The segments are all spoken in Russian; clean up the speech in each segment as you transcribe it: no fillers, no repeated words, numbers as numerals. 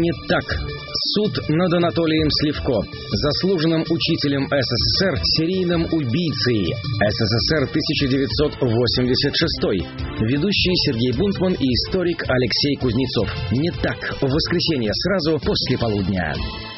Не так. Суд над Анатолием Сливко, заслуженным учителем СССР, серийным убийцей. СССР 1986. Ведущий Сергей Бунтман и историк Алексей Кузнецов. Не так. В воскресенье сразу после полудня.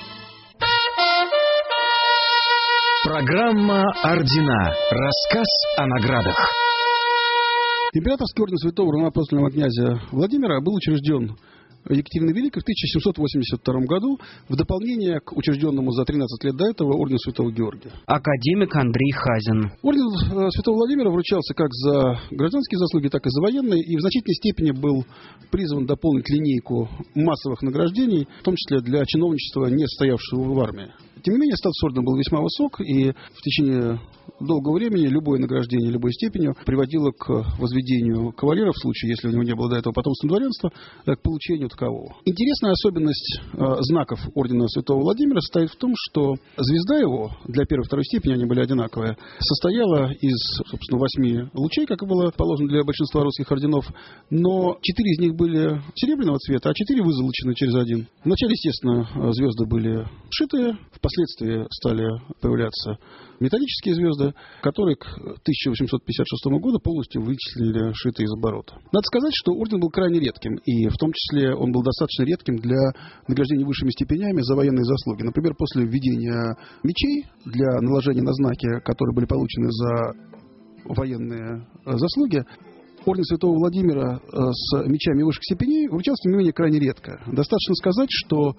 Программа «Ордена». Рассказ о наградах. Императорский орден святого равноапостольного князя Владимира был учрежден Екатериной Великой в 1782 году в дополнение к учрежденному за 13 лет до этого ордену святого Георгия. Академик Андрей Хазин. Орден святого Владимира вручался как за гражданские заслуги, так и за военные, и в значительной степени был призван дополнить линейку массовых награждений, в том числе для чиновничества, не состоявшего в армии. Тем не менее, статус ордена был весьма высок, и в течение долгого времени любое награждение любой степенью приводило к возведению кавалера, в случае, если у него не было до этого потомственного дворянства, к получению такового. Интересная особенность знаков ордена святого Владимира состоит в том, что звезда его, для первой и второй степени они были одинаковые, состояла из, собственно, 8 лучей, как и было положено для большинства русских орденов, но 4 из них были серебряного цвета, а 4 вызолочены через один. Вначале, естественно, звезды были шитые, впоследствии стали появляться металлические звезды, которые к 1856 году полностью вычислили шитые из оборота. Надо сказать, что орден был крайне редким, и в том числе он был достаточно редким для награждения высшими степенями за военные заслуги. Например, после введения мечей для наложения на знаки, которые были получены за военные заслуги, орден святого Владимира с мечами высших степеней вручался, тем не менее, крайне редко. Достаточно сказать, что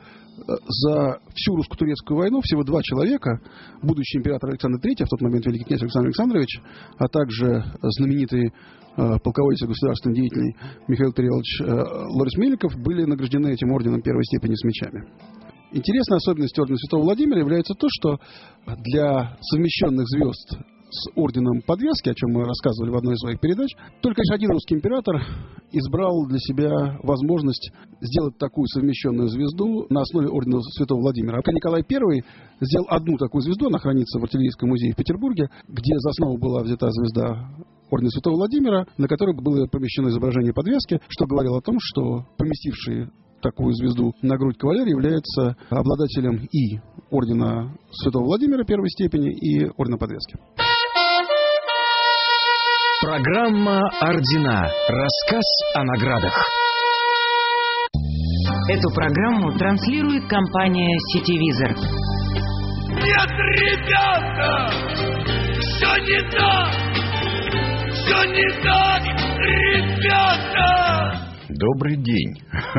за всю русско-турецкую войну всего 2 человека, будущий император Александр III, в тот момент великий князь Александр Александрович, а также знаменитый полководец и государственный деятель Михаил Перевалович Лорис Мельников, были награждены этим орденом первой степени с мечами. Интересной особенностью ордена святого Владимира является то, что для совмещенных звезд с орденом подвески, о чем мы рассказывали в одной из своих передач, только лишь один русский император избрал для себя возможность сделать такую совмещенную звезду на основе ордена святого Владимира. А Николай I сделал одну такую звезду, она хранится в артиллерийском музее в Петербурге, где за основу была взята звезда ордена святого Владимира, на которой было помещено изображение подвески, что говорило о том, что поместивший такую звезду на грудь кавалер является обладателем и ордена святого Владимира первой степени, и ордена подвески. Программа «Ордена». Рассказ о наградах. Эту программу транслирует компания «Сетевизор». Нет, ребята! Все не так! Все не так, ребята! Добрый день.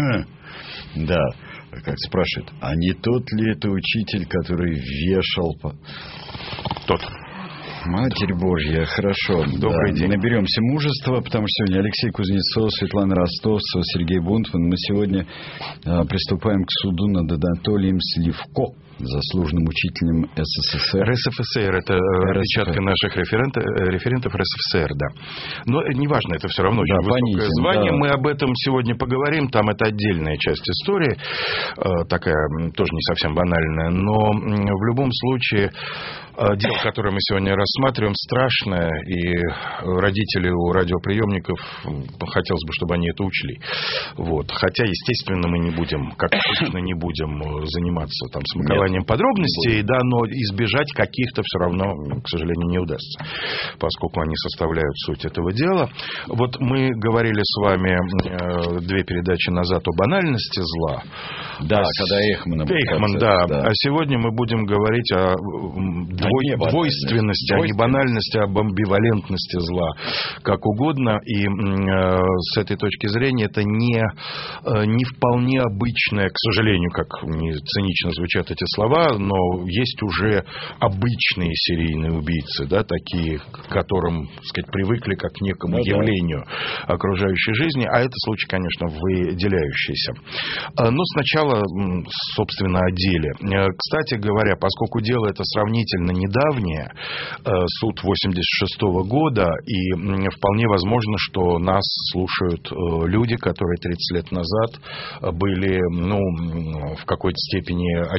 Да, как спрашивают, а не тот ли это учитель, который вешал... Тот. Матерь Божья, хорошо. Добрый день. Наберемся мужества, потому что сегодня Алексей Кузнецов, Светлана Ростовцева, Сергей Бунтман. Мы сегодня приступаем к суду над Анатолием Сливко, заслуженным учителем СССР. РСФСР, это распечатка наших референтов РСФСР, да. Но неважно, это все равно очень высокое звание. Да. Мы об этом сегодня поговорим, там это отдельная часть истории, такая тоже не совсем банальная, но в любом случае дело, которое мы сегодня рассматриваем, страшное, и родители у радиоприемников, хотелось бы, чтобы они это учли. Вот. Хотя, естественно, мы не будем, как обычно, не будем заниматься там смакованием подробностей, да, но избежать каких-то все равно, к сожалению, не удастся, поскольку они составляют суть этого дела. Вот мы говорили с вами 2 передачи назад о банальности зла. Да, когда Эйхман, да. А сегодня мы будем говорить о двойственности, а не банальности, об амбивалентности зла, как угодно. И с этой точки зрения это не вполне обычное, к сожалению, как не цинично звучат эти слова, но есть уже обычные серийные убийцы, да, такие, к которым, так сказать, привыкли как к некому явлению окружающей жизни, а это случай, конечно, выделяющийся. Но сначала, собственно, о деле. Кстати говоря, поскольку дело это сравнительно недавнее, суд 86-го года, и вполне возможно, что нас слушают люди, которые 30 лет назад были, в какой-то степени очевидцами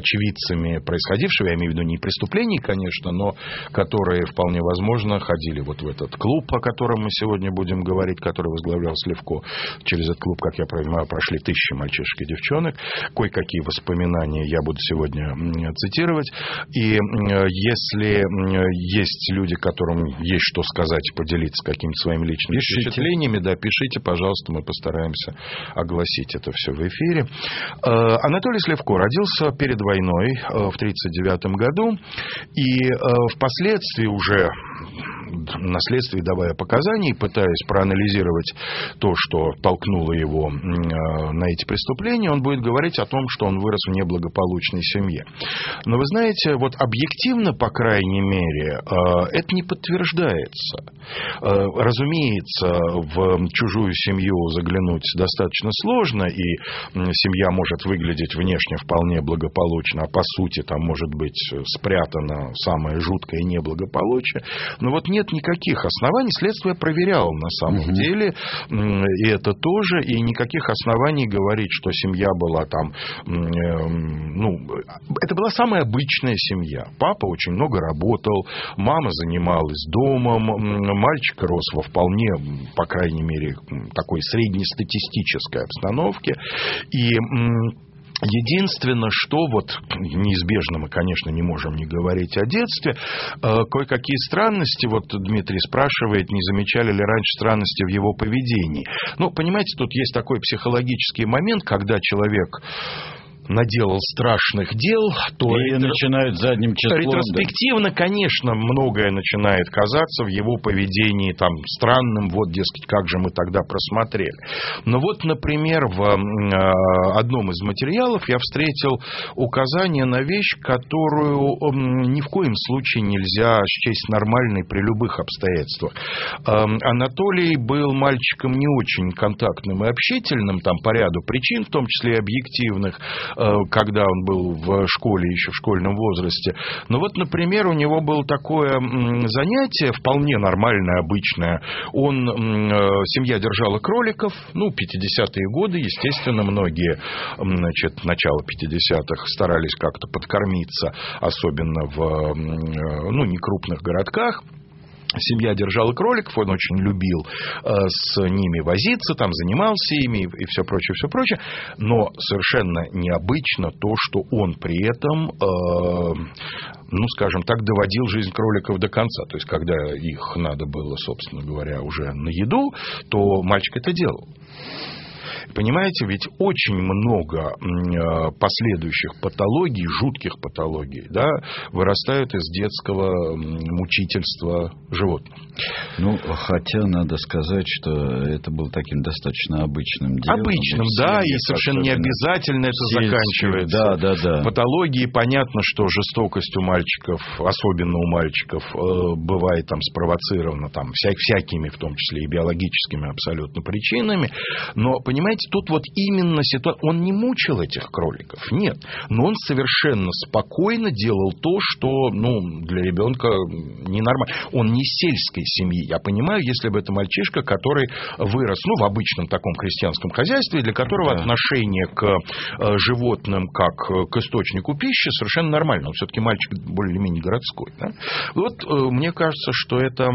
лицами происходившего, я имею в виду не преступлений, конечно, но которые вполне возможно ходили вот в этот клуб, о котором мы сегодня будем говорить, который возглавлял Сливко. Через этот клуб, как я понимаю, прошли тысячи мальчишек и девчонок. Кое-какие воспоминания я буду сегодня цитировать. И если есть люди, которым есть что сказать, поделиться какими-то своими личными впечатлениями, да, пишите, пожалуйста, мы постараемся огласить это все в эфире. Анатолий Сливко родился перед войной в 1939 году, и впоследствии уже на следствии, давая показания, пытаясь проанализировать то, что толкнуло его на эти преступления, он будет говорить о том, что он вырос в неблагополучной семье. Но вы знаете, вот объективно, по крайней мере, это не подтверждается. Разумеется, в чужую семью заглянуть достаточно сложно, и семья может выглядеть внешне вполне благополучно, а по сути там может быть спрятано самое жуткое неблагополучие. Но вот нет никаких оснований, следствие проверяло на самом деле, и это тоже, и никаких оснований говорить, что семья была там, это была самая обычная семья. Папа очень много работал, мама занималась домом, мальчик рос во вполне, по крайней мере, такой среднестатистической обстановке, и единственное, что вот неизбежно мы, конечно, не можем не говорить о детстве, кое-какие странности, вот Дмитрий спрашивает, не замечали ли раньше странности в его поведении. Ну, понимаете, тут есть такой психологический момент, когда человек наделал страшных дел, то и начинают задним числом. Ретроспективно, конечно, многое начинает казаться в его поведении там странным, вот, дескать, как же мы тогда просмотрели. Но вот, например, в одном из материалов я встретил указание на вещь, которую ни в коем случае нельзя счесть нормальной при любых обстоятельствах. Анатолий был мальчиком не очень контактным и общительным, там по ряду причин, в том числе и объективных, когда он был в школе, еще в школьном возрасте. Но вот, например, у него было такое занятие, вполне нормальное, обычное. Семья держала кроликов, 50-е годы, естественно, многие, начало 50-х старались как-то подкормиться, особенно в некрупных городках. Семья держала кроликов, он очень любил с ними возиться, там занимался ими и все прочее, все прочее. Но совершенно необычно то, что он при этом, скажем так, доводил жизнь кроликов до конца. То есть, когда их надо было, собственно говоря, уже на еду, то мальчик это делал. Понимаете, ведь очень много последующих патологий, жутких патологий, да, вырастают из детского мучительства животных. Хотя надо сказать, что это было таким достаточно обычным делом. Обычным, да, и совершенно не обязательно это заканчивается. Да. Патологии, понятно, что жестокость у мальчиков, особенно у мальчиков, бывает там спровоцирована там всякими, в том числе и биологическими абсолютно причинами. Но, понимаете, тут вот именно ситуация... Он не мучил этих кроликов, нет. Но он совершенно спокойно делал то, что, для ребенка ненормально. Он не из сельской семьи. Я понимаю, если бы это мальчишка, который вырос, в обычном таком крестьянском хозяйстве, для которого отношение к животным как к источнику пищи совершенно нормально. Он все-таки мальчик более-менее городской. Да? Вот мне кажется, что это...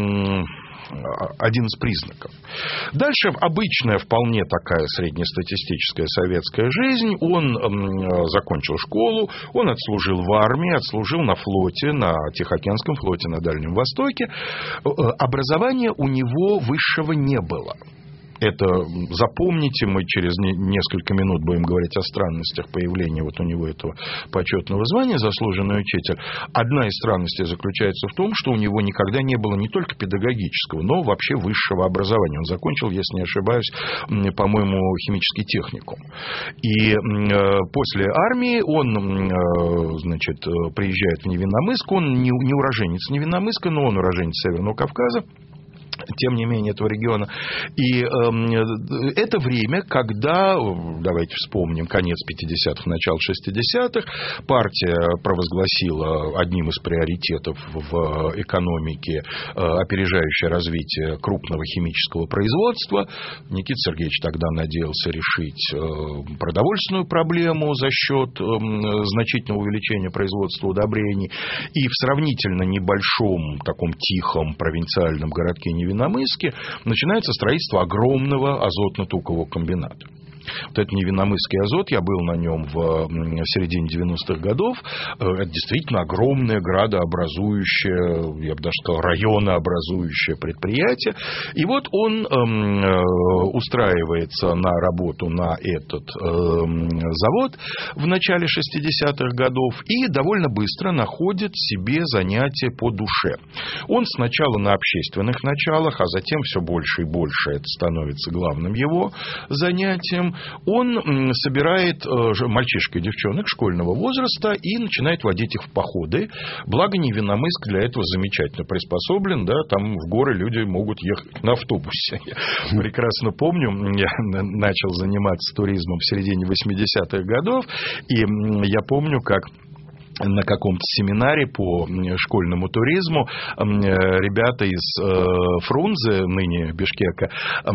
один из признаков. Дальше обычная, вполне такая среднестатистическая советская жизнь. Он закончил школу, он отслужил в армии, отслужил на флоте, на Тихоокеанском флоте на Дальнем Востоке. Образования у него высшего не было. Это запомните, мы через несколько минут будем говорить о странностях появления вот у него этого почетного звания заслуженный учитель. Одна из странностей заключается в том, что у него никогда не было не только педагогического, но вообще высшего образования. Он закончил, если не ошибаюсь, по-моему, химический техникум. И после армии он, приезжает в Невинномысск. Он не уроженец Невинномысска, но он уроженец Северного Кавказа. тем не менее, этого региона. И это время, когда, давайте вспомним, конец 50-х, начало 60-х, партия провозгласила одним из приоритетов в экономике опережающее развитие крупного химического производства. Никита Сергеевич тогда надеялся решить продовольственную проблему за счет значительного увеличения производства удобрений. И в сравнительно небольшом, таком тихом провинциальном городке Невинномысске начинается строительство огромного азотно-тукового комбината. Вот этот Невинномысский азот, я был на нем в середине 90-х годов, это действительно огромное градообразующее, я бы даже сказал, районообразующее предприятие. И вот он устраивается на работу на этот завод в начале 60-х годов и довольно быстро находит себе занятие по душе. Он сначала на общественных началах, а затем все больше и больше это становится главным его занятием. Он собирает мальчишек и девчонок школьного возраста и начинает водить их в походы. Благо, Невинномысск для этого замечательно приспособлен. Да, там в горы люди могут ехать на автобусе. Я прекрасно помню, я начал заниматься туризмом в середине 80-х годов. И я помню, как на каком-то семинаре по школьному туризму ребята из Фрунзе, ныне Бишкека,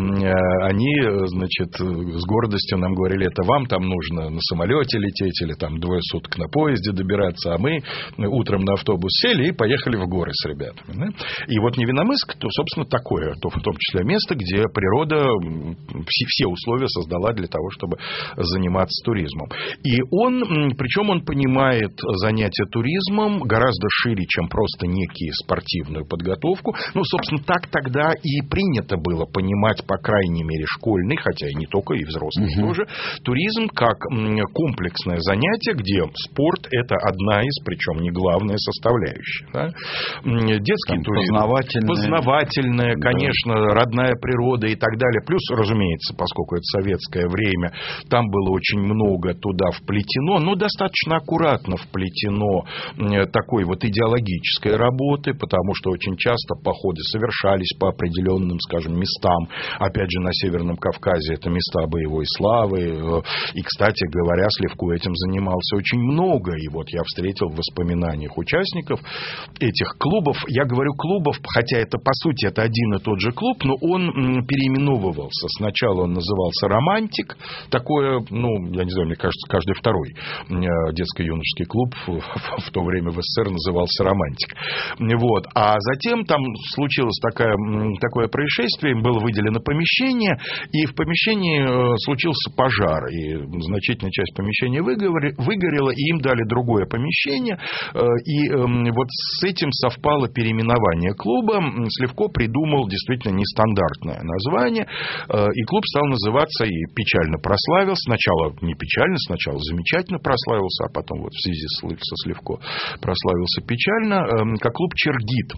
они, значит, с гордостью нам говорили, это вам там нужно на самолете лететь или там 2 суток на поезде добираться, а мы утром на автобус сели и поехали в горы с ребятами. Да? И вот Невинномысск, то, собственно, такое, то, в том числе место, где природа все условия создала для того, чтобы заниматься туризмом. И он, причем он понимает занятия туризмом гораздо шире, чем просто некие спортивную подготовку. Ну, собственно, так тогда и принято было понимать, по крайней мере, школьный, хотя и не только, и взрослый тоже, туризм как комплексное занятие, где спорт – это одна из, причем не главная составляющая. Да? Детский туризм, познавательное, конечно, родная природа и так далее. Плюс, разумеется, поскольку это советское время, там было очень много туда вплетено, но достаточно аккуратно вплетено такой вот идеологической работы, потому что очень часто походы совершались по определенным, скажем, местам. Опять же, на Северном Кавказе это места боевой славы. И, кстати говоря, Сливко этим занимался очень много. И вот я встретил в воспоминаниях участников этих клубов. Я говорю клубов, хотя это, по сути, это один и тот же клуб, но он переименовывался. Сначала он назывался «Романтик». Такое, ну, я не знаю, мне кажется, каждый второй детско-юношеский клуб в то время в СССР назывался «Романтик». Вот. А затем там случилось такое происшествие, им было выделено помещение, и в помещении случился пожар, и значительная часть помещения выгорела, и им дали другое помещение, и вот с этим совпало переименование клуба. Сливко придумал действительно нестандартное название, и клуб стал называться, и печально прославился, сначала не печально, сначала замечательно прославился, а потом вот в связи со Сливко прославился печально, как клуб «Чергит».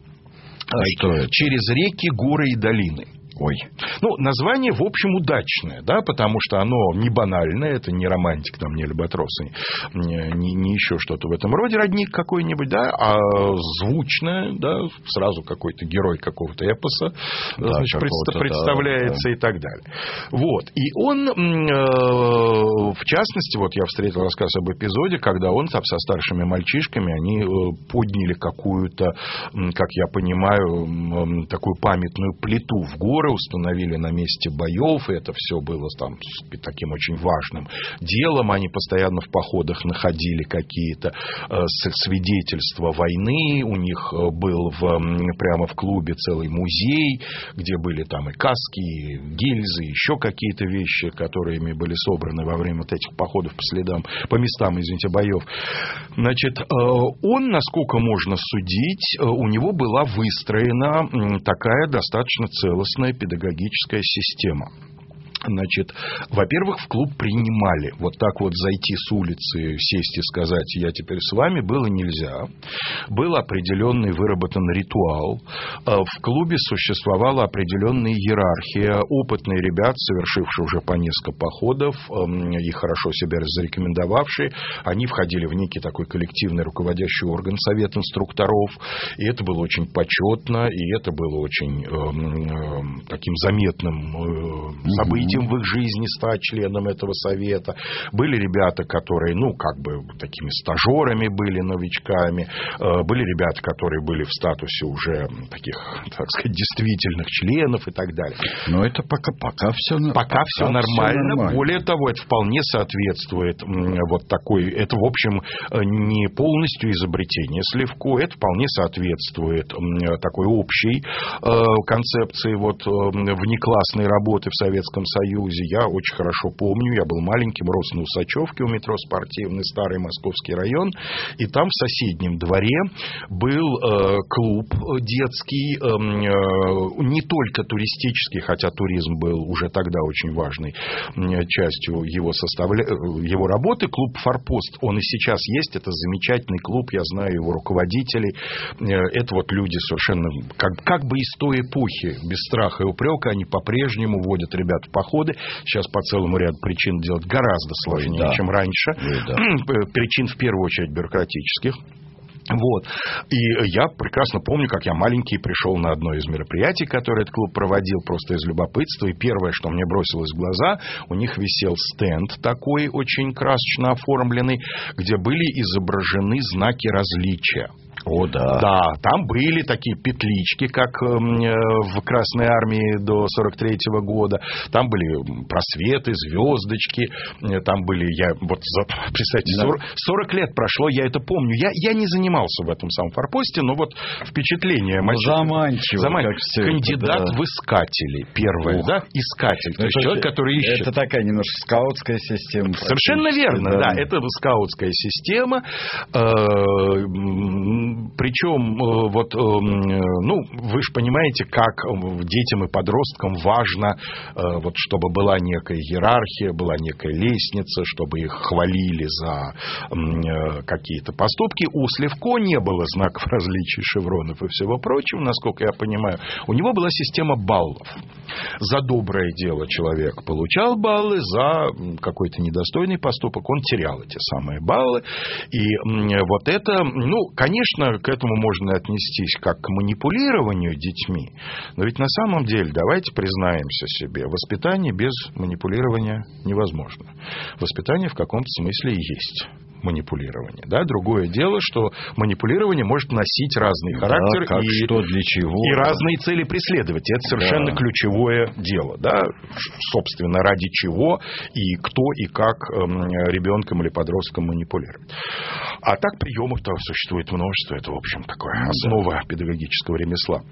Через реки, горы и долины. Ой. Ну, название, в общем, удачное, да, потому что оно не банальное, это не романтик, там, не альбатрос, не еще что-то в этом роде, родник какой-нибудь, да, а звучное, да, сразу какой-то герой какого-то эпоса, да, значит, представляется, да, и так далее. Вот. И он, в частности, вот я встретил рассказ об эпизоде, когда он там со старшими мальчишками, они подняли какую-то, как я понимаю, такую памятную плиту в горы, установили на месте боев, и это все было там таким очень важным делом. Они постоянно в походах находили какие-то свидетельства войны. У них был прямо в клубе целый музей, где были там и каски, и гильзы, еще какие-то вещи, которыми были собраны во время вот этих походов по местам, боев. Значит, он, насколько можно судить, у него была выстроена такая достаточно целостная педагогическая система. Значит, во-первых, в клуб принимали. Вот так вот зайти с улицы, сесть и сказать: я теперь с вами, было нельзя. Был определенный выработан ритуал. В клубе существовала определенная иерархия. Опытные ребята, совершившие уже по несколько походов и хорошо себя зарекомендовавшие, они входили в некий такой коллективный руководящий орган, совет инструкторов. И это было очень почетно, и это было очень таким заметным событием в их жизни стать членом этого совета. Были ребята, которые, такими стажерами были, новичками. Были ребята, которые были в статусе уже таких, так сказать, действительных членов и так далее. Но это пока все нормально. Более того, это вполне соответствует вот такой... Это, в общем, не полностью изобретение Сливко. Это вполне соответствует такой общей концепции внеклассной работы в Советском Союзе. Я очень хорошо помню, я был маленьким, рос на Усачевке у метро Спортивный, старый Московский район, и там в соседнем дворе был клуб детский, не только туристический, хотя туризм был уже тогда очень важной частью его работы. Клуб «Форпост», он и сейчас есть, это замечательный клуб, я знаю его руководителей. Это вот люди совершенно как бы из той эпохи, без страха и упрека, они по-прежнему водят ребят в походы. Сейчас по целому ряду причин делать гораздо сложнее, чем раньше. Причин, в первую очередь, бюрократических. Вот. И я прекрасно помню, как я маленький пришел на одно из мероприятий, которое этот клуб проводил, просто из любопытства. И первое, что мне бросилось в глаза, у них висел стенд такой очень красочно оформленный, где были изображены знаки различия. О, да. Да, там были такие петлички, как в Красной Армии до 43-го года. Там были просветы, звездочки. Там были, представьте, 40 лет прошло, я это помню. Я не занимался в этом самом форпосте, но вот впечатление. Заманчиво. Кандидат в искатели. Первое, да? Искатель. То есть человек, который ищет. Это такая немножко скаутская система. Совершенно верно, да. Это скаутская система. Причем, вы же понимаете, как детям и подросткам важно, чтобы была некая иерархия, была некая лестница, чтобы их хвалили за какие-то поступки. У Сливко не было знаков различий, шевронов и всего прочего, насколько я понимаю. У него была система баллов. За доброе дело человек получал баллы, за какой-то недостойный поступок он терял эти самые баллы. И вот это, конечно, к этому можно отнестись как к манипулированию детьми, но ведь на самом деле, давайте признаемся себе, воспитание без манипулирования невозможно. Воспитание в каком-то смысле и есть манипулирование. Да? Другое дело, что манипулирование может носить разный характер что, для чего, и разные цели преследовать. Это совершенно ключевое дело. Да? Собственно, ради чего и кто и как ребенком или подростком манипулирует. А так приемов-то существует множество. Это, в общем, такая основа педагогического ремесла.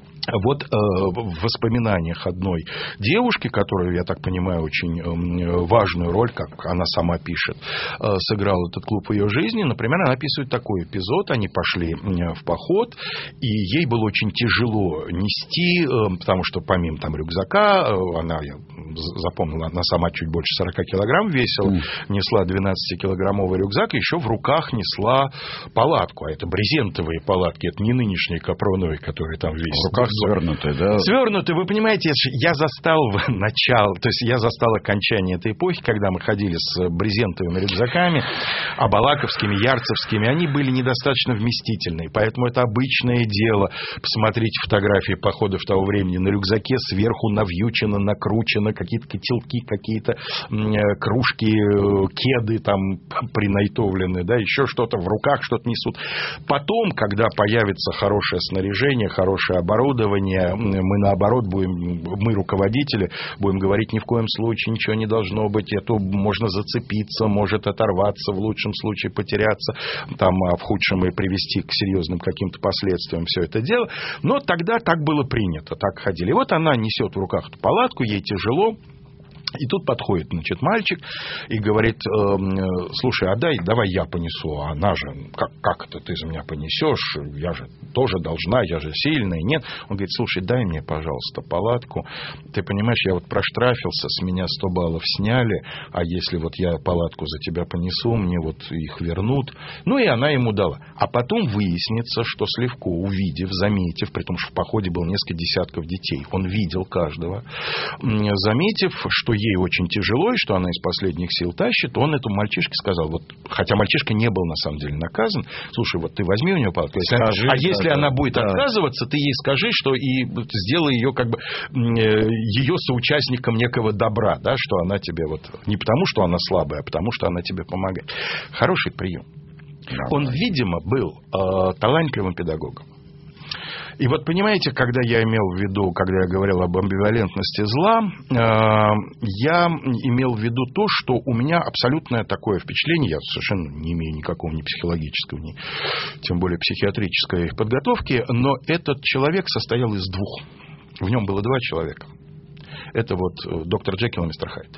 Вот в воспоминаниях одной девушки, которую, я так понимаю, очень важную роль, как она сама пишет, сыграл этот клуб в ее жизни. Например, она описывает такой эпизод. Они пошли в поход, и ей было очень тяжело нести, потому что помимо рюкзака, она, я запомнила, она сама чуть больше 40 килограмм весила, несла 12-килограммовый рюкзак, и еще в руках несла палатку. А это брезентовые палатки, это не нынешние капроновые, которые там весят. В руках свернутые, да? Свернутые, вы понимаете, я застал начало, то есть я застал окончание этой эпохи, когда мы ходили с брезентовыми рюкзаками, абалаковскими, ярцевскими, они были недостаточно вместительные, поэтому это обычное дело. Посмотрите фотографии походов того времени, на рюкзаке сверху навьючено, накручено, какие-то котелки, какие-то кружки, кеды там принайтовлены, да, еще что-то в руках, что-то несут. Потом, когда появится хорошее снаряжение, хорошее оборудование, мы наоборот мы руководители, будем говорить, ни в коем случае ничего не должно быть, это можно зацепиться, может оторваться, в лучшем случае потеряться, а в худшем и привести к серьезным каким-то последствиям все это дело. Но тогда так было принято, так ходили. И вот она несет в руках эту палатку, ей тяжело. И тут подходит, значит, мальчик и говорит: слушай, давай я понесу. А она же, как это ты за меня понесешь? Я же тоже должна, я же сильная. Нет. Он говорит: слушай, дай мне, пожалуйста, палатку. Ты понимаешь, я вот проштрафился, с меня 100 баллов сняли, а если вот я палатку за тебя понесу, мне вот их вернут. Ну, и она ему дала. А потом выяснится, что Сливко, увидев, заметив, при том, что в походе было несколько десятков детей, он видел каждого, заметив, что ей очень тяжело, и что она из последних сил тащит, он этому мальчишке сказал, вот, хотя мальчишка не был на самом деле наказан: слушай, вот ты возьми у нее палатку, если она будет отказываться, ты ей скажи, что и сделай ее как бы ее соучастником некого добра, да, что она тебе вот не потому, что она слабая, а потому, что она тебе помогает. Хороший прием. Он, видимо, был талантливым педагогом. И вот, понимаете, когда я имел в виду, когда я говорил об амбивалентности зла, я имел в виду то, что у меня абсолютное такое впечатление, я совершенно не имею никакого ни психологического, ни тем более психиатрической подготовки, но этот человек состоял из двух. В нем было два человека. Это вот доктор Джекил и мистер Хайд.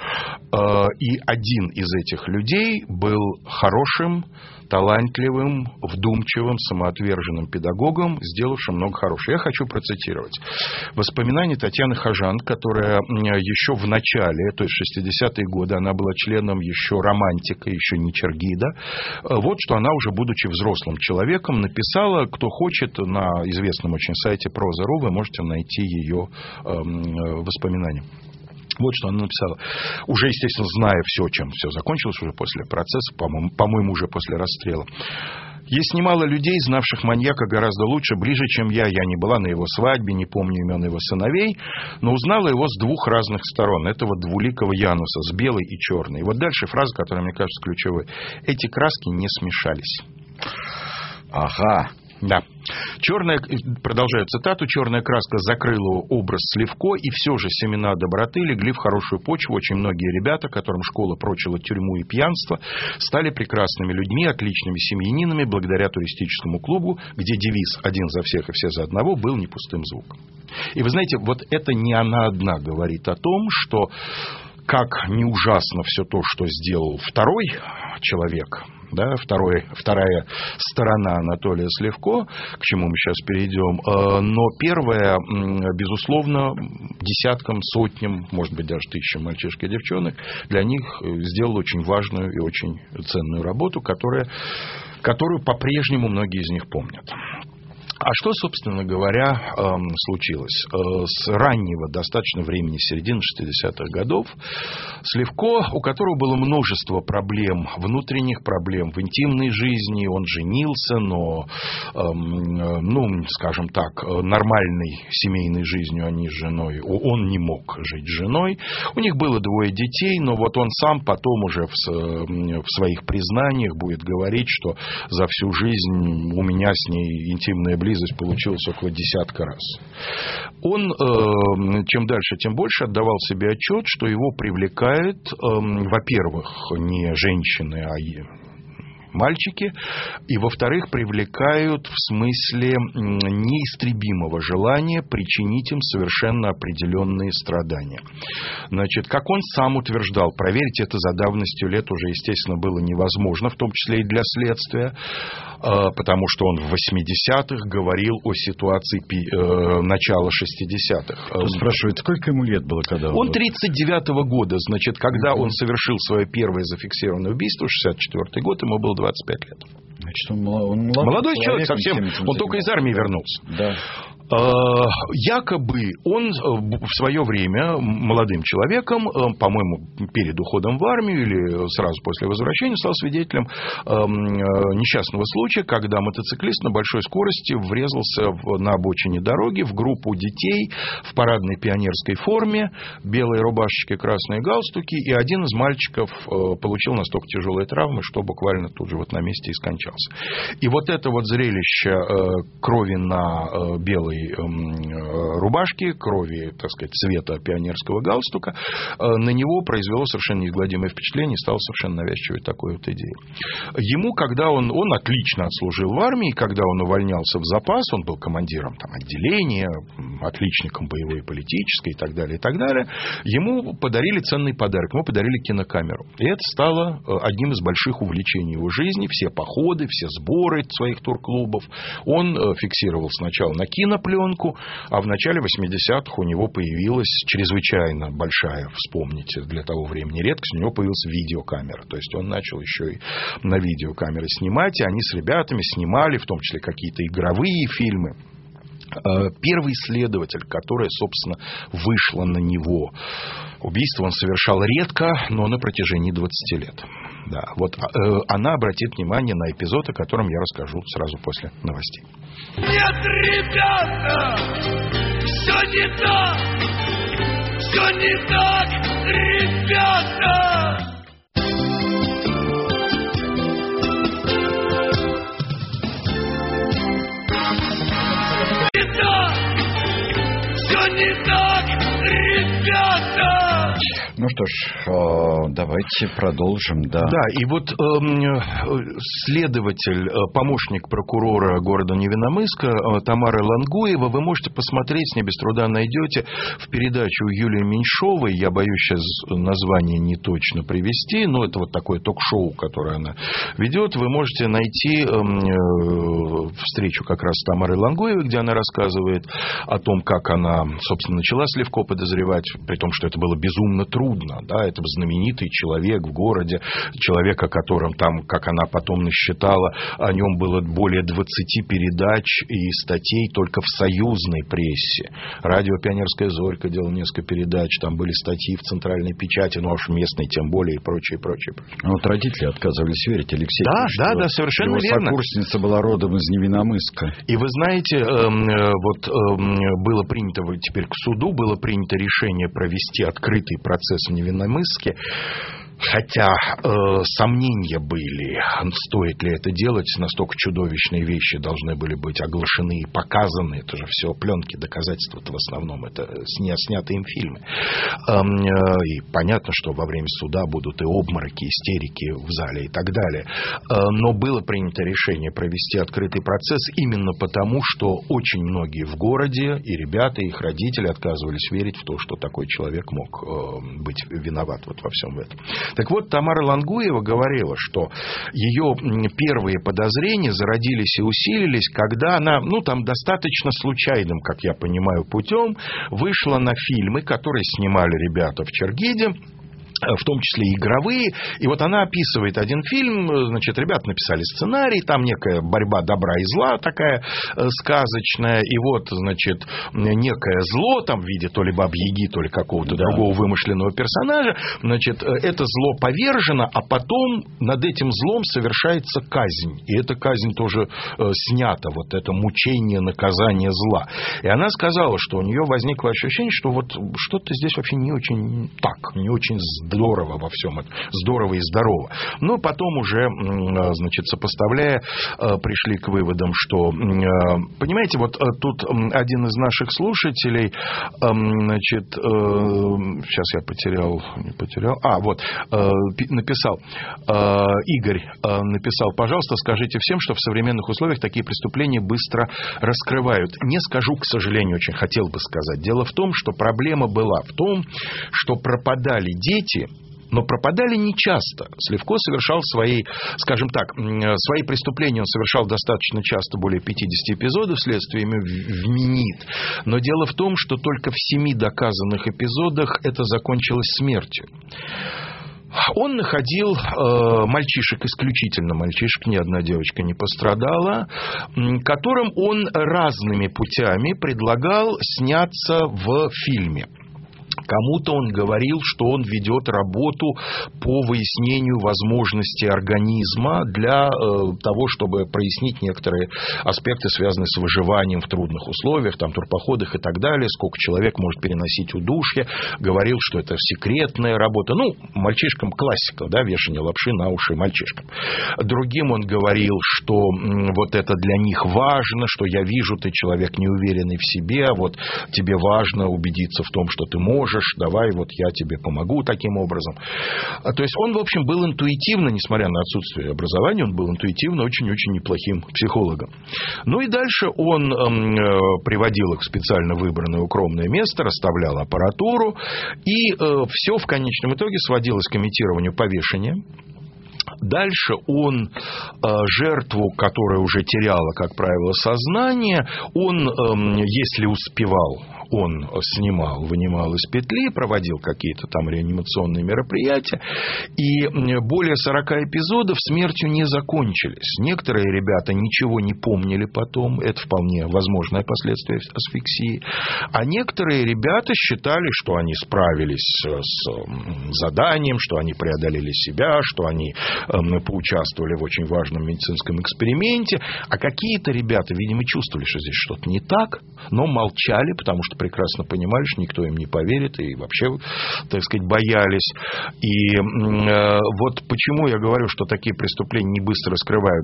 И один из этих людей был хорошим, талантливым, вдумчивым, самоотверженным педагогом, сделавшим много хорошего. Я хочу процитировать воспоминания Татьяны Хажан, которая еще в начале, то есть 60-е годы, она была членом еще романтика, еще не Чергида. Вот что она, уже будучи взрослым человеком, написала. Кто хочет, на известном очень сайте Проза.ру вы можете найти ее воспоминания. Вот что она написала. Уже, естественно, зная все, чем все закончилось уже после процесса, по-моему, уже после расстрела. Есть немало людей, знавших маньяка гораздо лучше, ближе, чем я. Я не была на его свадьбе, не помню имен его сыновей, но узнала его с двух разных сторон. Этого двуликого Януса, с белой и черной. И вот дальше фраза, которая, мне кажется, ключевой. Эти краски не смешались. Ага. Да. Продолжаю цитату. Черная краска закрыла образ Сливко, и все же семена доброты легли в хорошую почву. Очень многие ребята, которым школа прочила тюрьму и пьянство, стали прекрасными людьми, отличными семьянинами, благодаря туристическому клубу, где девиз «один за всех и все за одного» был не пустым звуком. И вы знаете, вот это не она одна говорит о том, что как не ужасно все то, что сделал второй человек, да, вторая сторона Анатолия Сливко, к чему мы сейчас перейдем, но первая, безусловно, десяткам, сотням, может быть, даже тысячам мальчишек и девчонок, для них сделал очень важную и очень ценную работу, которую по-прежнему многие из них помнят. А что, собственно говоря, случилось? С раннего достаточно времени, середины 60-х годов, Сливко, у которого было множество проблем, внутренних проблем в интимной жизни, он женился, но, скажем так, нормальной семейной жизнью они с женой, он не мог жить с женой. У них было 2 детей, но вот он сам потом уже в своих признаниях будет говорить, что за всю жизнь у меня с ней интимная близость получилась около 10 раз. Он, чем дальше, тем больше отдавал себе отчет, что его привлекает, во-первых, не женщины, а мальчики, и, во-вторых, привлекают в смысле неистребимого желания причинить им совершенно определенные страдания. Значит, как он сам утверждал, проверить это за давностью лет уже, естественно, было невозможно, в том числе и для следствия, потому что он в 80-х говорил о ситуации начала 60-х. Кто спрашивает, сколько ему лет было, когда он 39-го года, значит, когда он совершил свое первое зафиксированное убийство, 64-й год, ему было 25 лет. Значит, он молодой человек совсем, он только из армии вернулся. Да. Якобы он в свое время молодым человеком, по-моему, перед уходом в армию или сразу после возвращения, стал свидетелем несчастного случая, когда мотоциклист на большой скорости врезался на обочине дороги в группу детей в парадной пионерской форме, белые рубашечки, красные галстуки, и один из мальчиков получил настолько тяжелые травмы, что буквально тут же вот на месте и скончался. И вот это вот зрелище крови на белой пионерской рубашки, крови, так сказать, цвета пионерского галстука, на него произвело совершенно неизгладимое впечатление и стало совершенно навязчивой такой вот идеей. Ему, когда он отлично отслужил в армии, когда он увольнялся в запас, он был командиром там отделения, отличником боевой и политической и так далее, ему подарили ценный подарок, ему подарили кинокамеру. И это стало одним из больших увлечений его жизни. Все походы, все сборы своих турклубов он фиксировал сначала на кинопленку, а в начале 80-х у него появилась чрезвычайно большая, вспомните, для того времени редкость, у него появилась видеокамера. То есть он начал еще и на видеокамеры снимать, и они с ребятами снимали, в том числе какие-то игровые фильмы. Первый следователь, которая, собственно, вышла на него. Убийство он совершал редко, но на протяжении 20 лет. Да, вот она обратит внимание на эпизод, о котором я расскажу сразу после новостей. Нет, ребята, все не так, ребята. Все не так, ребята! Ну что ж, давайте продолжим. Да, и вот следователь, помощник прокурора города Невинномысска Тамара Лангуева, вы можете посмотреть, с ней без труда найдете, в передачу Юлии Меньшовой, я боюсь сейчас название не точно привести, но это вот такое ток-шоу, которое она ведет, вы можете найти встречу как раз с Тамарой Лангуевой, где она рассказывает о том, как она, собственно, начала Сливко подозревать, при том, что это было безумно трудно. Да, это знаменитый человек в городе, человек, о котором там, как она потом насчитала, о нем было более 20 передач и статей только в союзной прессе. Радио «Пионерская зорька» делало несколько передач, там были статьи в центральной печати, ну, а уж местной тем более, и прочее. Вот родители отказывались верить, Алексей. Да, совершенно верно. Его сокурсница была родом из Невинномысска. И вы знаете, было принято теперь к суду, было принято решение провести открытый процесс в Невинномысске. Хотя сомнения были, стоит ли это делать, настолько чудовищные вещи должны были быть оглашены и показаны. Это же все пленки, доказательства-то в основном это снятые им фильмы. И понятно, что во время суда будут и обмороки, истерики в зале и так далее. Но было принято решение провести открытый процесс именно потому, что очень многие в городе, и ребята, и их родители отказывались верить в то, что такой человек мог быть виноват вот во всем этом. Так вот, Тамара Лангуева говорила, что ее первые подозрения зародились и усилились, когда она, там достаточно случайным, как я понимаю, путем вышла на фильмы, которые снимали ребята в Чергиде, в том числе игровые. И вот она описывает один фильм, значит, ребята написали сценарий, там некая борьба добра и зла такая сказочная, и вот, значит, некое зло, там в виде то ли Бабы-Яги, то ли какого-то другого вымышленного персонажа, значит, это зло повержено, а потом над этим злом совершается казнь. И эта казнь тоже снята, вот это мучение, наказание зла. И она сказала, что у нее возникло ощущение, что вот что-то здесь вообще не очень так, не очень здорово во всем этом, здорово и здорово. Но потом уже, значит, сопоставляя, пришли к выводам, что, понимаете, вот тут один из наших слушателей, значит, сейчас я написал, Игорь написал: пожалуйста, скажите всем, что в современных условиях такие преступления быстро раскрывают. Не скажу, к сожалению, очень хотел бы сказать. Дело в том, что проблема была в том, что пропадали дети, но пропадали нечасто. Сливко совершал свои преступления он совершал достаточно часто, более 50 эпизодов, следствие ему вменит. Но дело в том, что только в 7 доказанных эпизодах это закончилось смертью. Он находил мальчишек, исключительно мальчишек, ни одна девочка не пострадала, которым он разными путями предлагал сняться в фильме. Кому-то он говорил, что он ведет работу по выяснению возможностей организма для того, чтобы прояснить некоторые аспекты, связанные с выживанием в трудных условиях, там, турпоходах и так далее, сколько человек может переносить удушье. Говорил, что это секретная работа. Ну, мальчишкам классика, да, вешание лапши на уши мальчишкам. Другим он говорил, что вот это для них важно, что я вижу, ты человек неуверенный в себе, вот тебе важно убедиться в том, что ты можешь, давай вот я тебе помогу таким образом. То есть он, в общем, был интуитивно, несмотря на отсутствие образования, он был интуитивно очень-очень неплохим психологом. Ну и дальше он приводил их в специально выбранное укромное место, расставлял аппаратуру, и все в конечном итоге сводилось к имитированию повешения. Дальше он жертву, которая уже теряла, как правило, сознание, он, если успевал, он снимал, вынимал из петли, проводил какие-то там реанимационные мероприятия, и более 40 эпизодов смертью не закончились. Некоторые ребята ничего не помнили потом, это вполне возможное последствие асфиксии, а некоторые ребята считали, что они справились с заданием, что они преодолели себя, что они поучаствовали в очень важном медицинском эксперименте, а какие-то ребята, видимо, чувствовали, что здесь что-то не так, но молчали, потому что прекрасно понимали, что никто им не поверит, и вообще, так сказать, боялись. И вот почему я говорю, что такие преступления не быстро раскрывают.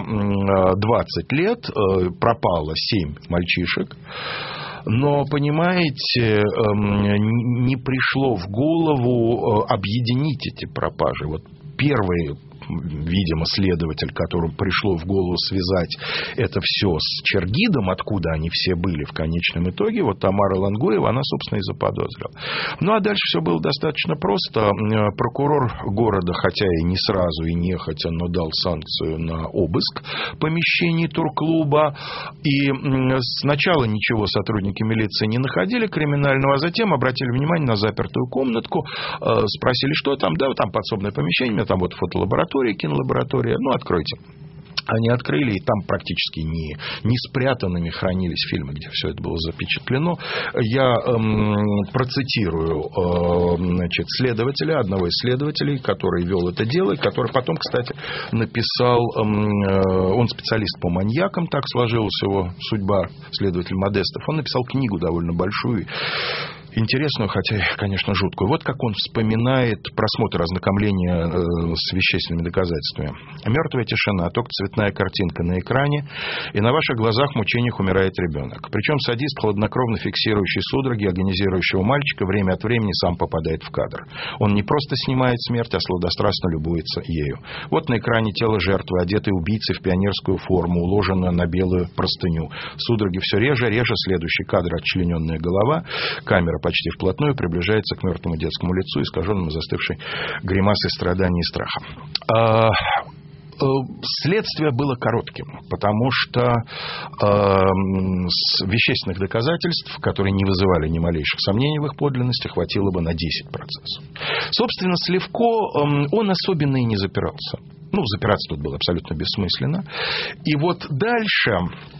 За 20 лет пропало 7 мальчишек. Но, понимаете, не пришло в голову объединить эти пропажи. Вот первые, видимо, следователь, которому пришло в голову связать это все с Чергидом, откуда они все были в конечном итоге, вот Тамара Лангуева, она, собственно, и заподозрила. Ну, а дальше все было достаточно просто. Прокурор города, хотя и не сразу, и нехотя, но дал санкцию на обыск помещений турклуба. И сначала ничего сотрудники милиции не находили криминального, а затем обратили внимание на запертую комнатку, спросили, что там, да, там подсобное помещение, у меня там вот фотолаборатория, кинолаборатория, ну, откройте. Они открыли, и там практически не спрятанными хранились фильмы, где все это было запечатлено. Я процитирую следователя, одного из следователей, который вел это дело, и который потом, кстати, написал, он специалист по маньякам, так сложилась его судьба, следователь Модестов, он написал книгу довольно большую, интересную, хотя, конечно, жуткую. Вот как он вспоминает просмотр ознакомления с вещественными доказательствами. Мертвая тишина, только цветная картинка на экране, и на ваших глазах в мучениях умирает ребенок. Причем садист, хладнокровно фиксирующий судороги агонизирующего мальчика, время от времени сам попадает в кадр. Он не просто снимает смерть, а сладострастно любуется ею. Вот на экране тело жертвы, одетой убийцей в пионерскую форму, уложенную на белую простыню. Судороги все реже, следующий кадр, отчлененная голова, камера почти вплотную приближается к мертвому детскому лицу, искаженному застывшей гримасой страдания и страха. Следствие было коротким, потому что вещественных доказательств, которые не вызывали ни малейших сомнений в их подлинности, хватило бы на 10%. Собственно, Сливко, он особенно и не запирался. Ну, запираться тут было абсолютно бессмысленно. И вот дальше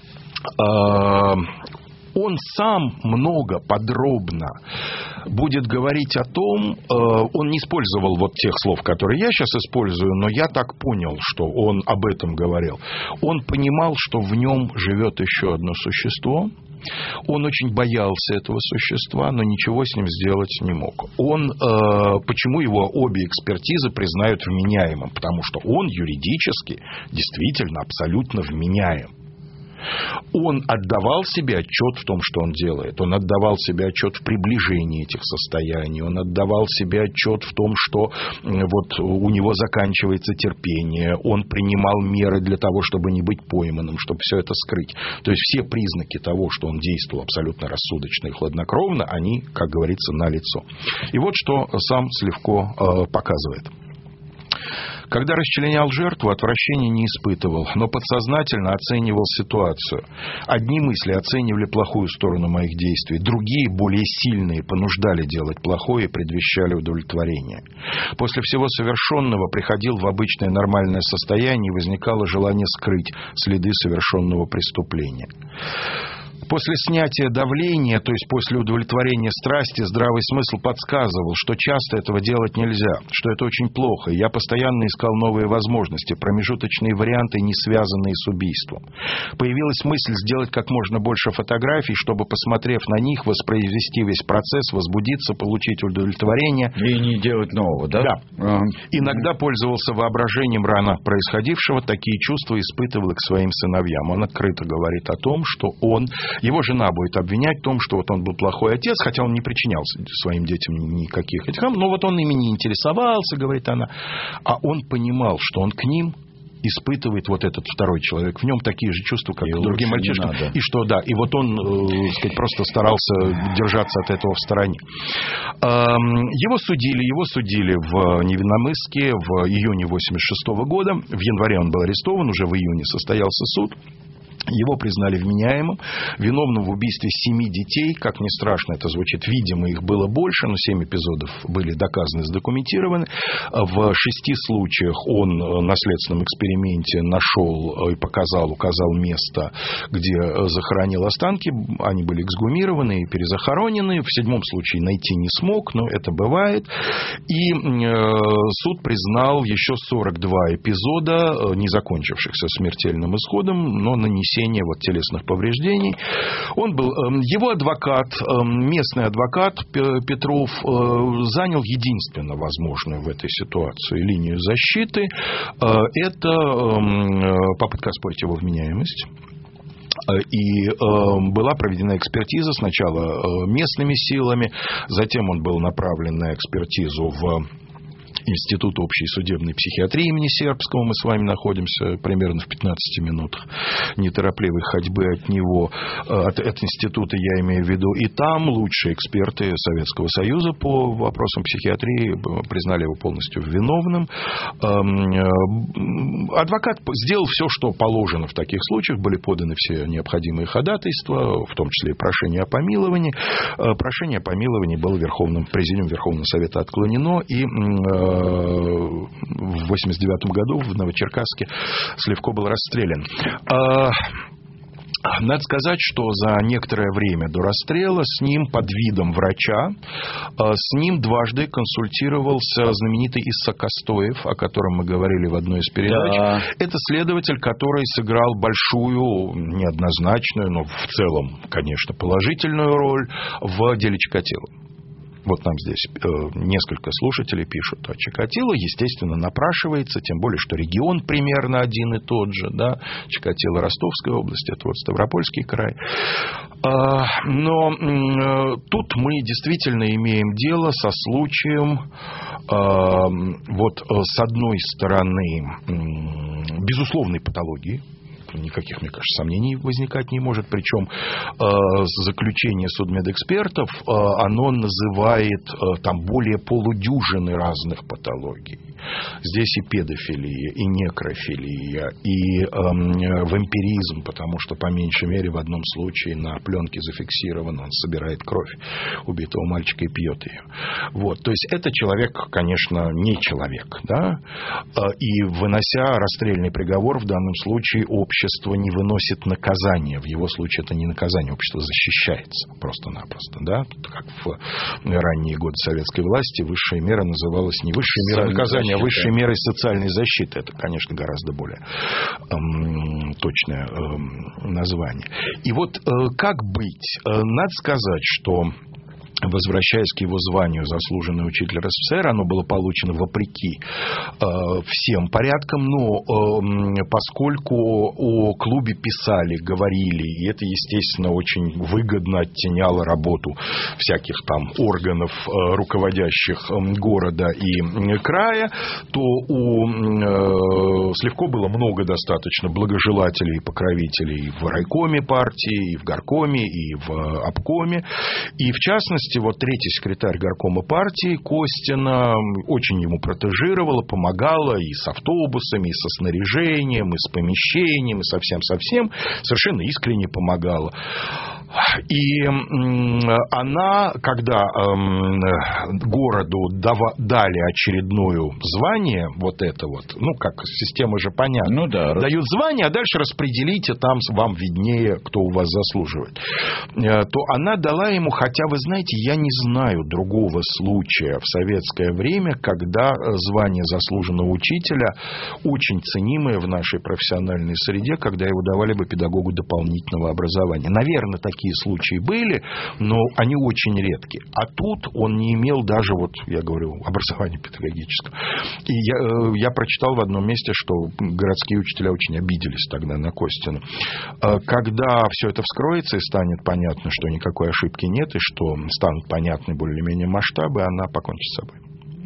он сам много, подробно будет говорить о том, он не использовал вот тех слов, которые я сейчас использую, но я так понял, что он об этом говорил. Он понимал, что в нем живет еще одно существо. Он очень боялся этого существа, но ничего с ним сделать не мог. Почему его обе экспертизы признают вменяемым? Потому что он юридически действительно абсолютно вменяем. Он отдавал себе отчет в том, что он делает. Он отдавал себе отчет в приближении этих состояний. Он отдавал себе отчет в том, что вот у него заканчивается терпение. Он принимал меры для того, чтобы не быть пойманным, чтобы все это скрыть. То есть все признаки того, что он действовал абсолютно рассудочно и хладнокровно, они, как говорится, налицо. И вот что сам Сливко показывает. Когда расчленял жертву, отвращения не испытывал, но подсознательно оценивал ситуацию. Одни мысли оценивали плохую сторону моих действий, другие, более сильные, понуждали делать плохое и предвещали удовлетворение. После всего совершенного приходил в обычное нормальное состояние и возникало желание скрыть следы совершенного преступления. После снятия давления, то есть после удовлетворения страсти, здравый смысл подсказывал, что часто этого делать нельзя, что это очень плохо. И я постоянно искал новые возможности, промежуточные варианты, не связанные с убийством. Появилась мысль сделать как можно больше фотографий, чтобы, посмотрев на них, воспроизвести весь процесс, возбудиться, получить удовлетворение. И не делать нового, да? Да. Иногда пользовался воображением рано происходившего, такие чувства испытывал и к своим сыновьям. Он открыто говорит о том, что его жена будет обвинять в том, что вот он был плохой отец, хотя он не причинял своим детям никаких этих, но вот он ими не интересовался, говорит она, а он понимал, что он к ним испытывает вот этот второй человек. В нем такие же чувства, как и к другим мальчишкам. И что, да, и вот он, просто старался держаться от этого в стороне. Его судили в Невинномысске в июне 1986 года. В январе он был арестован, уже в июне состоялся суд. Его признали вменяемым, виновным в убийстве 7 детей. Как ни страшно это звучит, видимо, их было больше, но 7 эпизодов были доказаны, задокументированы. В 6 случаях он на следственном эксперименте нашел и указал место, где захоронил останки. Они были эксгумированы и перезахоронены. В 7 случае найти не смог, но это бывает. И суд признал еще 42 эпизода, не закончившихся смертельным исходом, но нанесение телесных повреждений. Его адвокат, местный адвокат Петров, занял единственно возможную в этой ситуации линию защиты. Это попытка оспорить его вменяемость. И была проведена экспертиза сначала местными силами, затем он был направлен на экспертизу в Институт общей судебной психиатрии имени Сербского. Мы с вами находимся примерно в 15 минутах неторопливой ходьбы от него, от института, я имею в виду. И там лучшие эксперты Советского Союза по вопросам психиатрии признали его полностью виновным. Адвокат сделал все, что положено в таких случаях. Были поданы все необходимые ходатайства, в том числе и прошение о помиловании. Прошение о помиловании было Президиумом Верховного Совета отклонено, и в 1989 году в Новочеркасске Сливко был расстрелян. Надо сказать, что за некоторое время до расстрела с ним под видом врача, с ним дважды консультировался знаменитый Исса Костоев, о котором мы говорили в одной из передач. Да. Это следователь, который сыграл большую, неоднозначную, но в целом, конечно, положительную роль в деле Чикатило. Вот нам здесь несколько слушателей пишут о Чикатило. Естественно, напрашивается, тем более, что регион примерно один и тот же. Да? Чикатило Ростовская область, это вот Ставропольский край. Но тут мы действительно имеем дело со случаем, с одной стороны, безусловной патологии. Никаких, мне кажется, сомнений возникать не может. Причем заключение судмедэкспертов, оно называет там более полудюжины разных патологий. Здесь и педофилия, и некрофилия, и вампиризм, потому что, по меньшей мере, в одном случае на пленке зафиксировано, он собирает кровь убитого мальчика и пьет ее. Вот. То есть, это человек, конечно, не человек. Да? И, вынося расстрельный приговор, в данном случае общество не выносит наказание. В его случае это не наказание, общество защищается просто-напросто. Да? Как в ранние годы советской власти высшая мера называлась не высшая мера наказания, а высшей мерой социальной защиты. Это, конечно, гораздо более точное название. И вот как быть? Надо сказать, что, возвращаясь к его званию заслуженный учитель РСФСР, оно было получено вопреки всем порядкам, но поскольку о клубе писали, говорили, и это, естественно, очень выгодно оттеняло работу всяких там органов, руководящих города и края, то у Сливко было много достаточно благожелателей и покровителей в райкоме партии, и в горкоме, и в обкоме, и в частности, вот третий секретарь горкома партии Костина очень ему протежировала, помогала и с автобусами, и со снаряжением, и с помещением, и совсем-совсем, совершенно искренне помогала. И она, когда городу дали очередное звание, вот это вот, ну, как система же понятна, ну, да, дают звание, а дальше распределите, там вам виднее, кто у вас заслуживает, то она дала ему, хотя, вы знаете, я не знаю другого случая в советское время, когда звание заслуженного учителя, очень ценимое в нашей профессиональной среде, когда его давали бы педагогу дополнительного образования. Наверное, такие случаи были, но они очень редки. А тут он не имел даже, вот я говорю, образования педагогического. И я прочитал в одном месте, что городские учителя очень обиделись тогда на Костину. Когда все это вскроется и станет понятно, что никакой ошибки нет, и что станут понятны более-менее масштабы, она покончит с собой.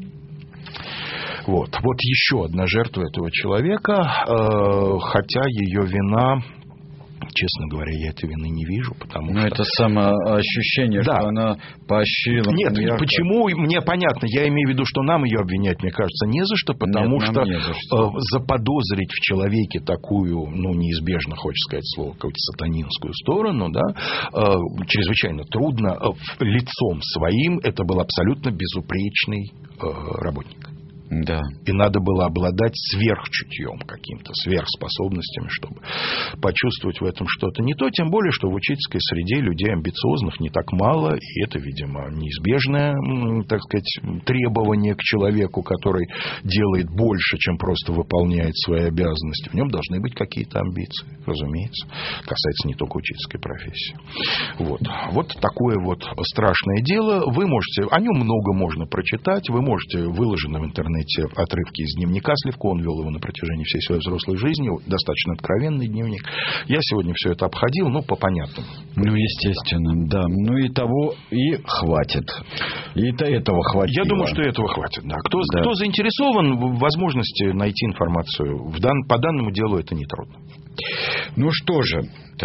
Вот еще одна жертва этого человека, хотя ее вина, честно говоря, я этой вины не вижу, потому что... это самоощущение, да, что она поощрила... Нет, почему, мне понятно, я имею в виду, что нам ее обвинять, мне кажется, не за что, потому что заподозрить в человеке такую, ну, неизбежно, хочется сказать слово, какую-то сатанинскую сторону, да, чрезвычайно трудно. Лицом своим это был абсолютно безупречный работник. Да. И надо было обладать сверхчутьем каким-то, сверхспособностями, чтобы почувствовать в этом что-то не то, тем более, что в учительской среде людей амбициозных не так мало, и это, видимо, неизбежное, так сказать, требование к человеку, который делает больше, чем просто выполняет свои обязанности. В нем должны быть какие-то амбиции, разумеется. Касается не только учительской профессии. Вот такое вот страшное дело. Вы можете, о нем много можно прочитать, вы можете, выложено в интернете отрывки из дневника Сливко, он вел его на протяжении всей своей взрослой жизни, достаточно откровенный дневник. Я сегодня все это обходил, ну, по понятным. Ну, естественно, да. Ну, и того и хватит. И этого хватит. Я думаю, что этого хватит, да. Кто заинтересован в возможности найти информацию по данному делу, это нетрудно. Ну, что же...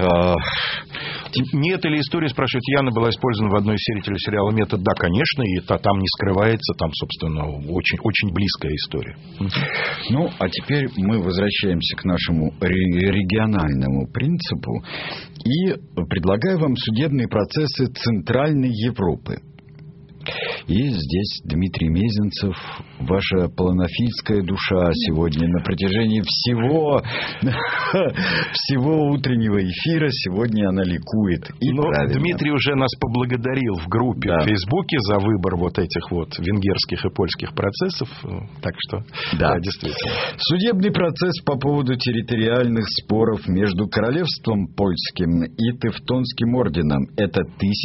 Не эта ли история, спрашивает Яна, была использована в одной из серий телесериала «Метод»? Да, конечно, и там не скрывается, там, собственно, очень, очень близкая история. Ну, а теперь мы возвращаемся к нашему региональному принципу и предлагаю вам судебные процессы Центральной Европы. И здесь Дмитрий Мезенцев, ваша полонофильская душа сегодня на протяжении всего утреннего эфира. Сегодня она ликует. И Дмитрий уже нас поблагодарил в группе в Фейсбуке за выбор вот этих вот венгерских и польских процессов. Так что, да, действительно. Судебный процесс по поводу территориальных споров между Королевством Польским и Тевтонским орденом. Это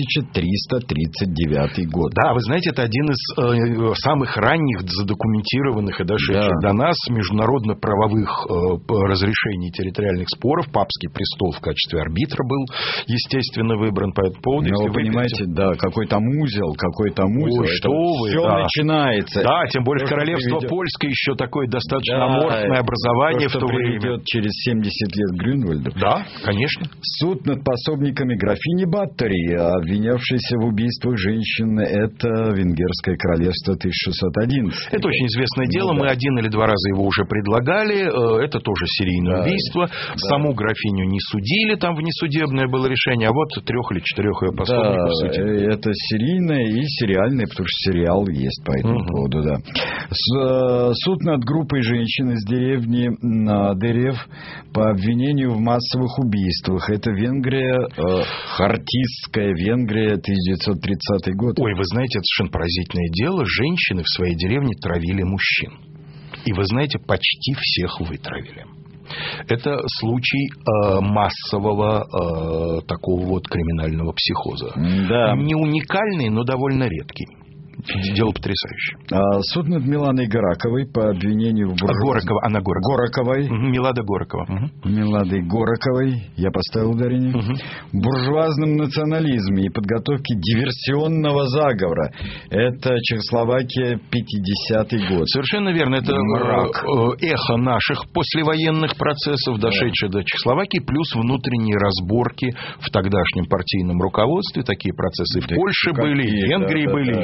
1339 год. Да, вы знаете, это один из самых ранних задокументированных и дошедших до нас международно-правовых разрешений территориальных споров. Папский престол в качестве арбитра был, естественно, выбран по этому поводу. Но вы понимаете, какой там узел. Ой, что вы, все начинается. Да, тем более Королевство Польское еще такое достаточно аморфное образование в то время. Идет через 70 лет Грюнвальда. Да, конечно. Суд над пособниками графини Баттери, обвинявшейся в убийствах женщин, это Венгерское королевство 1611. Это очень известное дело. Мы 1 или 2 раза его уже предлагали. Это тоже серийное убийство. Саму графиню не судили, там внесудебное было решение, а вот 3 или 4 ее пособников судили. Это серийное и сериальное, потому что сериал есть по этому поводу, да. Суд над группой женщин из деревни Дерев по обвинению в массовых убийствах. Это Венгрия, Хартистская Венгрия, 1930 год. Ой, вы знаете, это совершенно поразительное дело. Женщины в своей деревне травили мужчин. И вы знаете, почти всех вытравили. Это случай массового такого вот криминального психоза. Да. Не уникальный, но довольно редкий. Дело потрясающее. Суд над Миланой Гораковой по обвинению в Гораковой. Милада Горакова. Миладой Гораковой, я поставил ударение, буржуазном национализме и подготовке диверсионного заговора. Это Чехословакия, 50-й год. Совершенно верно. Это эхо наших послевоенных процессов, дошедших до Чехословакии, плюс внутренние разборки в тогдашнем партийном руководстве. Такие процессы в Польше были, в Венгрии были, еще какие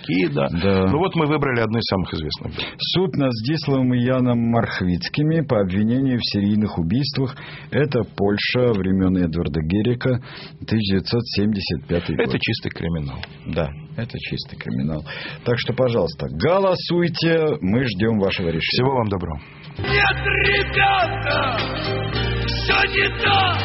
такие, да. Ну вот мы выбрали одну из самых известных. Суд над Здиславом и Яном Мархвицкими по обвинению в серийных убийствах. Это Польша времен Эдварда Герика, 1975 год. Это чистый криминал. Да, это чистый криминал. Так что, пожалуйста, голосуйте, мы ждем вашего решения. Всего вам доброго. Нет, ребята, все не так,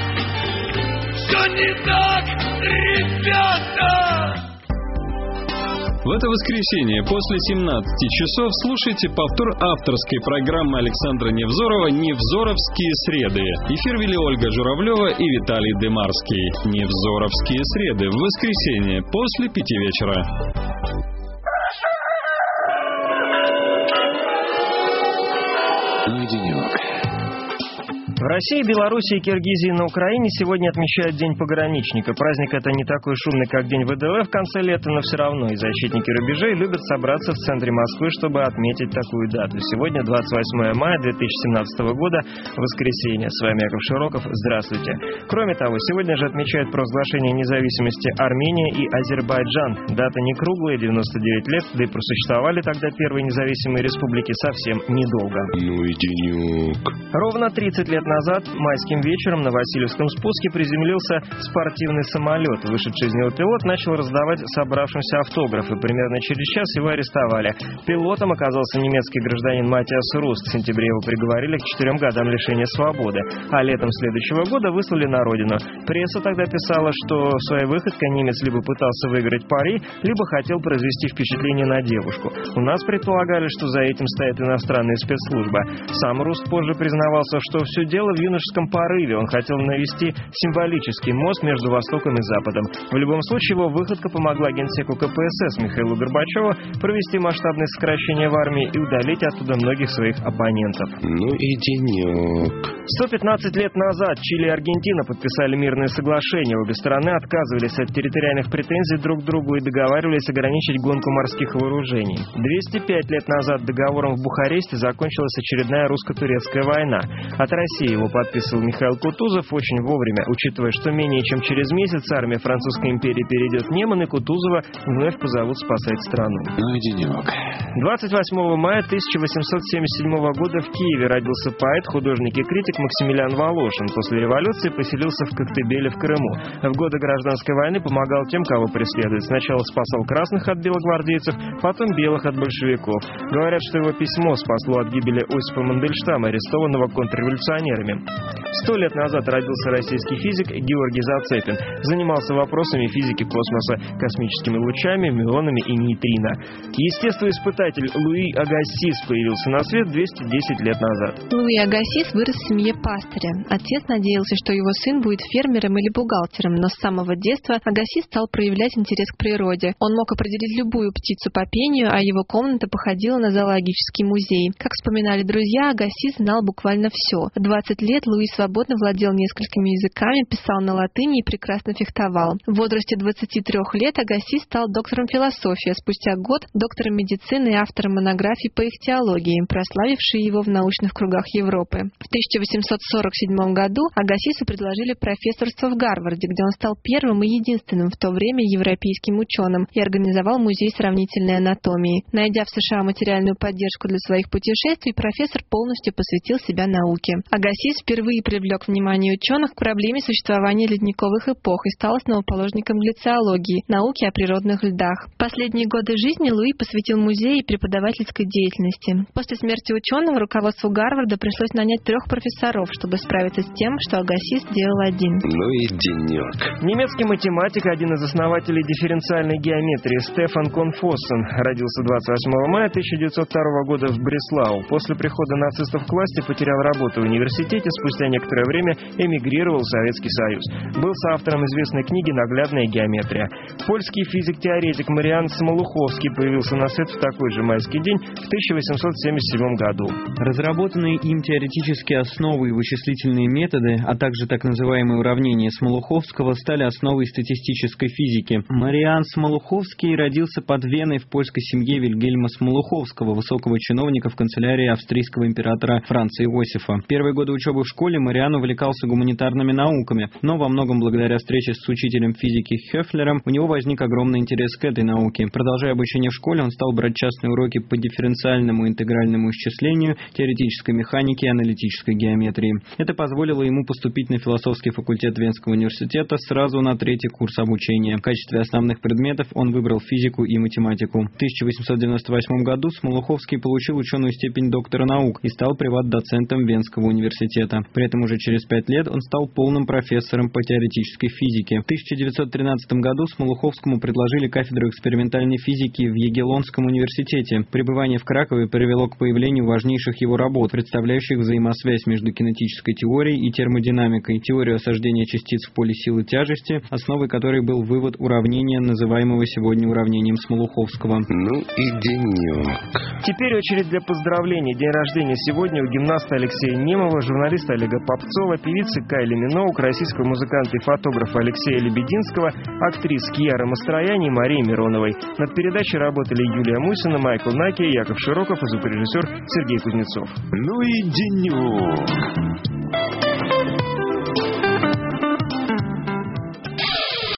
ребята. В это воскресенье после 17 часов слушайте повтор авторской программы Александра Невзорова «Невзоровские среды». Эфир вели Ольга Журавлева и Виталий Демарский. «Невзоровские среды» в воскресенье после 5 вечера. Ну и денек. В России, Белоруссии, Киргизии и на Украине сегодня отмечают День пограничника. Праздник это не такой шумный, как День ВДВ в конце лета, но все равно и защитники рубежей любят собраться в центре Москвы, чтобы отметить такую дату. Сегодня 28 мая 2017 года, воскресенье. С вами Яков Широков. Здравствуйте. Кроме того, сегодня же отмечают провозглашение независимости Армения и Азербайджан. Дата не круглая, 99 лет, да и просуществовали тогда первые независимые республики совсем недолго. Ну и денек. Ровно 30 лет назад, майским вечером на Васильевском спуске приземлился спортивный самолет. Вышедший из него пилот начал раздавать собравшимся автографы. Примерно через час его арестовали. Пилотом оказался немецкий гражданин Матиас Руст. В сентябре его приговорили к 4 годам лишения свободы. А летом следующего года выслали на родину. Пресса тогда писала, что своей выходкой немец либо пытался выиграть пари, либо хотел произвести впечатление на девушку. У нас предполагали, что за этим стоит иностранная спецслужба. Сам Руст позже признавался, что все дело в юношеском порыве. Он хотел навести символический мост между Востоком и Западом. В любом случае, его выходка помогла генсеку КПСС Михаилу Горбачеву провести масштабные сокращения в армии и удалить оттуда многих своих оппонентов. Ну и денек. 115 лет назад Чили и Аргентина подписали мирное соглашение. Обе стороны отказывались от территориальных претензий друг к другу и договаривались ограничить гонку морских вооружений. 205 лет назад договором в Бухаресте закончилась очередная русско-турецкая война. От России его подписывал Михаил Кутузов очень вовремя, учитывая, что менее чем через месяц армия Французской империи перейдет в Неман, и Кутузова вновь позовут спасать страну. Ну и денек. 28 мая 1877 года в Киеве родился поэт, художник и критик Максимилиан Волошин. После революции поселился в Коктебеле в Крыму. В годы гражданской войны помогал тем, кого преследуют. Сначала спасал красных от белогвардейцев, потом белых от большевиков. Говорят, что его письмо спасло от гибели Осипа Мандельштама, арестованного контрреволюционерами. 100 лет назад родился российский физик Георгий Зацепин. Занимался вопросами физики космоса, космическими лучами, мюонами и нейтрино. Естествоиспытатель Луи Агасис появился на свет 210 лет назад. Луи Агасис вырос в семье пастыря. Отец надеялся, что его сын будет фермером или бухгалтером, но с самого детства Агасис стал проявлять интерес к природе. Он мог определить любую птицу по пению, а его комната походила на зоологический музей. Как вспоминали друзья, Агасис знал буквально все. В 20 лет Луи свободно владел несколькими языками, писал на латыни и прекрасно фехтовал. В возрасте 23 лет Агасис стал доктором философии, а спустя год доктором медицины и автором монографий по ихтиологии, прославившей его в научных кругах Европы. В 1847 году Агасису предложили профессорство в Гарварде, где он стал первым и единственным в то время европейским ученым и организовал музей сравнительной анатомии. Найдя в США материальную поддержку для своих путешествий, профессор полностью посвятил себя науке. Агасис впервые привлек внимание ученых к проблеме существования ледниковых эпох и стал основоположником глициологии, науки о природных льдах. Последние годы жизни Луи посвятил музею и преподавательской деятельности. После смерти ученого руководству Гарварда пришлось нанять 3 профессоров, чтобы справиться с тем, что Агасис делал один. Ну и денек. Немецкий математик, один из основателей дифференциальной геометрии, Стефан Конфоссен, родился 28 мая 1902 года в Бреслау. После прихода нацистов к власти потерял работу в университете, спустя некоторое время эмигрировал в Советский Союз. Был соавтором известной книги «Наглядная геометрия». Польский физик-теоретик Мариан Смолуховский появился на свет в такой же майский день в 1877 году. Разработанные им теоретические основы и вычислительные методы, а также так называемые уравнения Смолуховского стали основой статистической физики. Мариан Смолуховский родился под Веной в польской семье Вильгельма Смолуховского, высокого чиновника в канцелярии австрийского императора Франца Иосифа. Первые годы учебы в школе Мариан увлекался гуманитарными науками, но во многом благодаря встрече с учителем физики Хёфлером у него возник огромный интерес к этой науке. Продолжая обучение в школе, он стал брать частные уроки по дифференциальному и интегральному исчислению, теоретической механике и аналитической геометрии. Это позволило ему поступить на философский факультет Венского университета сразу на 3-й курс обучения. В качестве основных предметов он выбрал физику и математику. В 1898 году Смолуховский получил ученую степень доктора наук и стал приват-доцентом Венского университета. При этом уже через 5 лет он стал полным профессором по теоретической физике. В 1913 году Смолуховскому предложили кафедру экспериментальной физики в Ягеллонском университете. Пребывание в Кракове привело к появлению важнейших его работ, представляющих взаимосвязь между кинетической теорией и термодинамикой, теорию осаждения частиц в поле силы тяжести, основой которой был вывод уравнения, называемого сегодня уравнением Смолуховского. Ну и денек. Теперь очередь для поздравлений. День рождения сегодня у гимнаста Алексея Немова, журналиста Олега Попцова, певицы Кайли Миноук, российского музыканта и фотографа Алексея Лебединского, актрис Кьяра Мастрояни и Марии Мироновой. Над передачей работали Юлия Мусина, Майкл Наки, Яков Широков и звукорежиссер Сергей Кузнецов. Ну и денек.